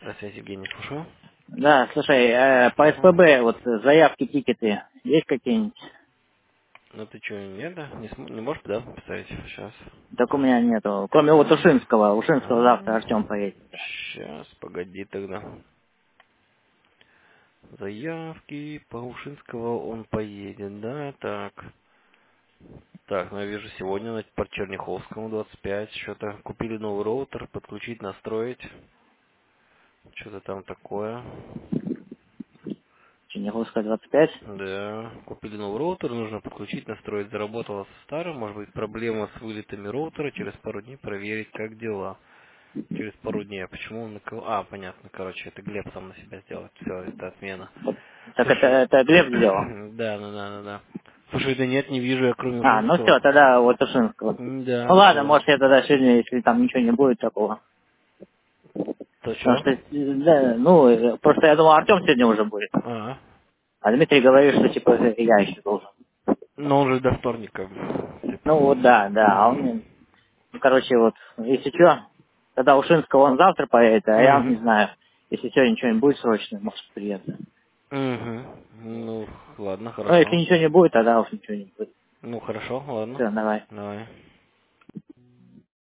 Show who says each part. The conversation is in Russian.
Speaker 1: Здравствуйте, Евгений, слушаю.
Speaker 2: Да, слушай, по
Speaker 1: Ага.
Speaker 2: СПБ, вот заявки, тикеты, есть какие-нибудь?
Speaker 1: Ну ты что, нет, да? Не можешь, да, поставить сейчас?
Speaker 2: Так у
Speaker 1: Так.
Speaker 2: меня нету. Кроме вот Ушинского. Ушинского завтра Артем
Speaker 1: А,
Speaker 2: поедет.
Speaker 1: сейчас, погоди тогда. Заявки Паушинского он поедет, да? Так. Так, ну я вижу сегодня по Черняховскому 25. Что-то купили новый роутер, подключить, настроить. Что-то там такое.
Speaker 2: Черняховская 25.
Speaker 1: Да, купили новый роутер, нужно подключить, настроить. Заработала со старым, может быть проблема с вылетами роутера, через пару дней проверить, как дела. Через пару дней. А почему он понятно, короче, это Глеб сам на себя сделает. Все, это отмена.
Speaker 2: Так
Speaker 1: Слушай,
Speaker 2: это Глеб сделал.
Speaker 1: да. Слушай, да нет, не вижу я кроме
Speaker 2: А, ну все,
Speaker 1: Ушинского.
Speaker 2: тогда вот Ушинского. Ну
Speaker 1: Да,
Speaker 2: ладно,
Speaker 1: да.
Speaker 2: может я тогда сегодня, если там ничего не будет такого.
Speaker 1: То
Speaker 2: Потому
Speaker 1: что?
Speaker 2: что, да, ну, просто я думал, Артем сегодня уже будет.
Speaker 1: А,
Speaker 2: А Дмитрий говорит, что типа я еще должен.
Speaker 1: ну он же до вторника, типа.
Speaker 2: Ну вот да, да, а он мне, ну, короче, вот, если что, тогда Ушинского он завтра поедет, а я не
Speaker 1: Угу.
Speaker 2: знаю, если сегодня ничего не будет срочно, может приехать.
Speaker 1: Угу. Ну, ладно,
Speaker 2: Ну, если
Speaker 1: хорошо.
Speaker 2: ничего не будет, тогда уж ничего не будет.
Speaker 1: Ну, хорошо, ладно.
Speaker 2: Все, давай.
Speaker 1: Давай.